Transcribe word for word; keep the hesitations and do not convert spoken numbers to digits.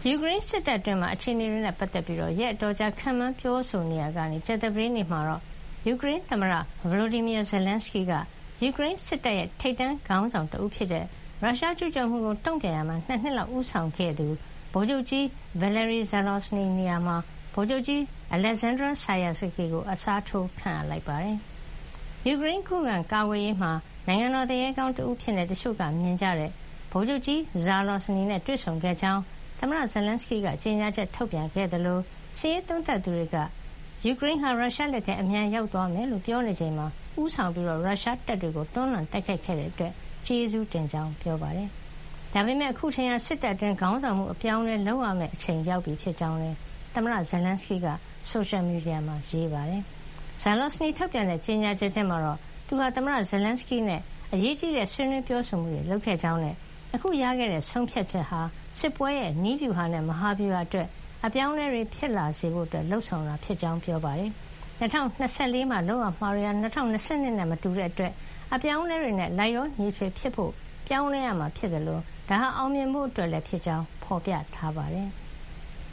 ယူကရိန်းစစ်တပ်အတွင်းမှာအခြေအနေတွေနဲ့ပတ်သက်ပြီးရက်အတော်ကြာခန့်မှန်းပြောဆိုနေရာကနေကြာသပတေးနေ့မှာတော့ယူကရိန်းသမ္မတ Volodymyr Zelenskyy ကယူကရိန်းစစ်တပ်ရဲ့ထိပ်တန်းခေါင်းဆောင်တဦးဖြစ်တဲ့ရုရှားကျူးကျော်မှုကိုတုံ့ပြန်ရာမှာနှစ်နှစ်လောက်ဦးဆောင်ခဲ့သူဗိုလ်ချုပ်ကြီး Valery Zaluzhnyi နေရာမှာဗိုလ်ချုပ်ကြီး Alexander Syrsky ကိုအစားထိုးခန့်အပ်လိုက်ပါတယ်။ယူကရိန်းခုခံကာကွယ်ရေးမှာနိုင်ငံတော်သူရဲကောင်းတဦးဖြစ်တဲ့တချို့ကမြင်ကြတဲ့ဗိုလ်ချုပ်ကြီး Zaluzhnyi နဲ့တွေ့ဆုံခဲ့ကြောင်းသမ္မတ Zelenskyy ကကြေညာချက်ထုတ်ပြန်ခဲ့သလိုစစ်ရေးသုံးသပ်သူတွေကယူကရိန်းဟာရုရှားလက်ထဲအမြန်ရောက်သွားမယ်လို့ပြောနေချိန်မှာဦးဆောင်ပြီးရုရှားတပ်တွေကိုတွန်းလှန်တိုက်ခိုက်ခဲ့တဲ့အတွက်ကျေးဇူးတင်ကြောင်းပြောပါတယ်။ဒါပေမဲ့အခုချိန်ဟာစစ်တပ်အတွင်းခေါင်းဆောင်မှုအပြောင်းအလဲလုပ်ရမယ့်အချိန်ရောက်ပြီဖြစ်ကြောင်းလည်းသမ္မတ Zelenskyy ကဆိုရှယ်မီဒီယာမှာရေးပါတယ်။ Zaluzhnyi ထုတ်ပြန်တဲ့ကြေညာချက်ထဲမှာတော့သူဟာသမ္မတ Zelenskyy နဲ့အရေးကြီးတဲ့ဆွေးနွေးပြောဆိုမှုတွေလုပ်ခဲ့ကြောင်းနဲ့အခုရခဲ့တဲ့ဆုံးဖြတ်ချက်ဟာစစ်ပွဲရဲ့နည်းဗျူဟာနဲ့မဟာဗျူဟာအတွက်အပြောင်းအလဲတွေဖြစ်လာစေဖို့လှုံ့ဆော်တာဖြစ်ကြောင်းပြောပါတယ်။၂၀၂၄မှာလုပ်ရမှာတွေဟာ၂၀၂၂နဲ့မတူတဲ့အတွက်အပြောင်းအလဲတွေနဲ့လိုက်ရောညီထွေဖြစ်ဖို့ပြောင်းလဲရမှာဖြစ်တယ်လို့ဒါဟာအောင်မြင်မှုအတွက်လည်းဖြစ်ကြောင်းဖော်ပြထားပါတယ်။